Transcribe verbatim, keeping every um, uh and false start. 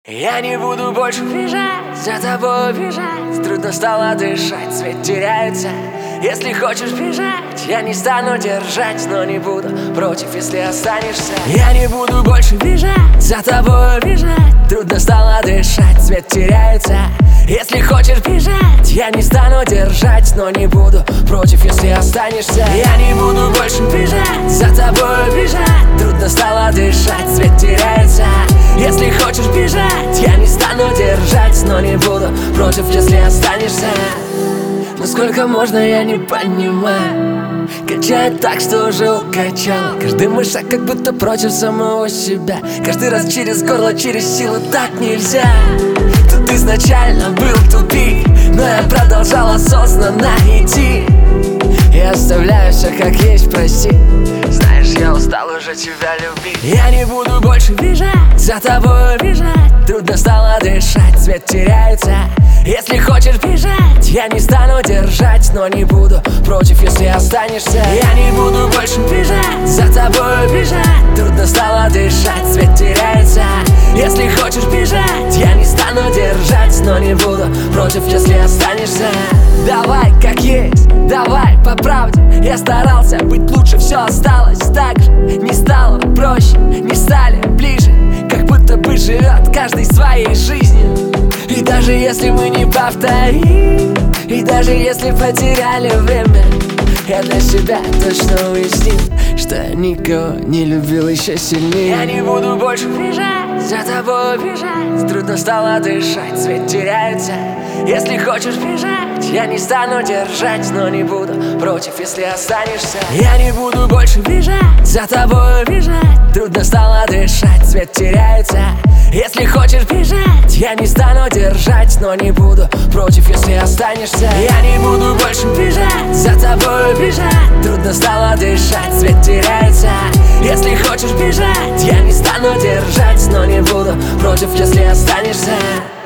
Я не буду больше бежать, за тобой бежать. Трудно стало дышать, свет теряется. Если хочешь бежать, я не стану держать, но не буду против, если останешься. Я не буду больше бежать, за тобой бежать. Трудно стало дышать, свет теряется. Если хочешь бежать, я не стану держать, но не буду против, если останешься. Я не буду больше бежать, за тобой бежать. Трудно стало дышать, свет теряется. Если хочешь бежать, я не стану держать, но не буду против, если останешься. Но сколько можно, я не понимаю. Качает так, что уже укачал. Каждый мой шаг как будто против самого себя. Каждый раз через горло, через силу, так нельзя. Тут изначально был тупик, но я продолжал осознанно идти. Я оставляю все как есть, прости. Знаешь, я устал уже тебя любить. Я не буду больше бежать, за тобой бежать. Трудно стало дышать, свет теряется. Если хочешь бежать, я не стану держать, но не буду против, если останешься. Я не буду больше бежать, за тобой бежать. Трудно стало дышать, свет теряется. Если хочешь бежать, я не стану держать, но не буду против, если останешься. Давай как есть, давай по правде. Я старался быть лучше, все осталось так же. Не стало проще, не стали ближе. Как будто бы живет каждый своей жизнью. И даже если мы не повторим, и даже если потеряли время, я для себя точно уяснил, что я никого не любил еще сильнее. Я не буду больше бежать, за тобой бежать. Трудно стало дышать, свет теряется. Если хочешь бежать, я не стану держать, но не буду против, если останешься. Я не буду больше бежать, за тобой бежать. Трудно стало дышать, свет теряется. Если хочешь бежать, я не стану держать, но не буду против, если останешься. Я не буду больше бежать, за тобой бежать. Трудно стало дышать, свет теряется. Если хочешь бежать, я не стану держать, но не буду против, если останешься.